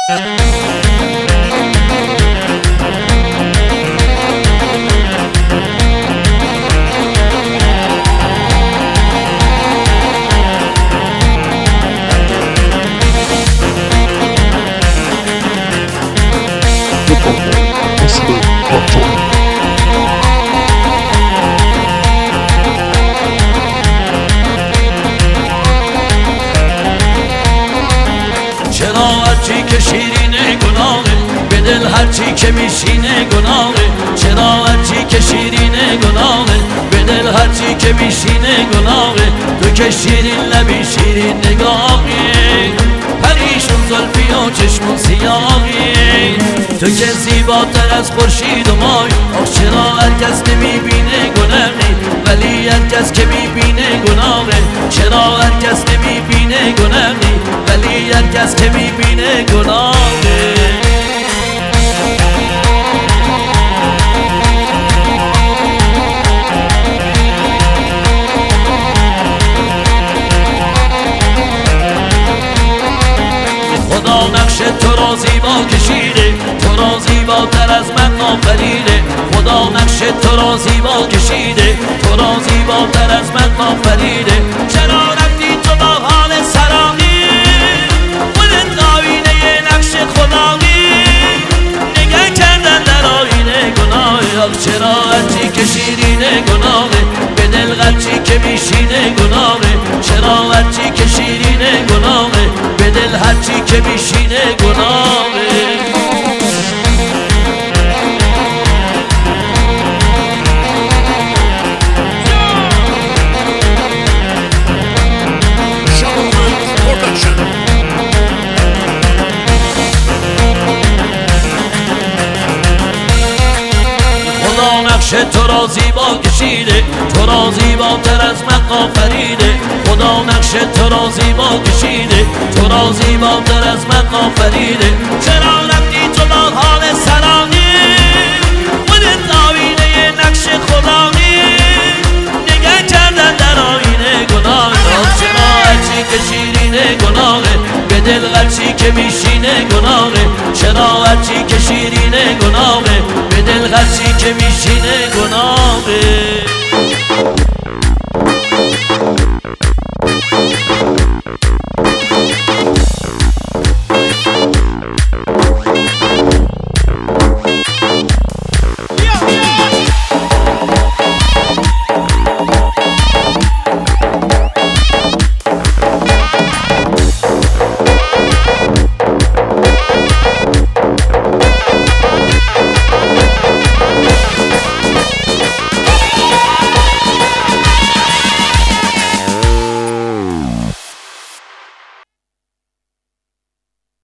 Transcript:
چرا هرچی که شیرینه گناهه به دل هرچی که میشینه گناهه چرا هرچی که شیرینه گناهه به دل هرچی که میشینه گناهه تو که شیرین لبی شیرین نگاهی پریشون زلفی و چشمون سیاهی تو که زیباتر از خورشید و ماه آخ چرا هرکس نمیبینه گناهی ولی هرکس که میبینه گناهه چرا هرکس نمیبینه گناهی ولی هرکس که میبینه گناهه خدا نقش تو را زیبا کشیده تو را زیباتر از من آفریده خدا نقش تو را زیبا کشیده تو را زیباتر از من آفریده چرا رفتی تو با حال سراغی خودت آینه نقش خدایی نگه کردن در آینه گناه آخ چرا هرچی که شیرینه گناهه به دل هرچی که میشینه گناهه چرا هرچی که شیرینه گناهه به دل هرچی که میشینه گناهه نقش تو را زیبا کشیده تو را زیباتر از من آفریده خدا نقش تو را زیبا کشیده تو را زیباتر از من آفریده چرا رفتی تو با حال سراغی خودت آینه نقش خدایی نگه کردن در آینه گناه چرا هرچی که شیرینه گناهه به دل هرچی که میشینه گناهه چرا هرچی که شیرینه گناهه به دل هرچی که میشینه گناهه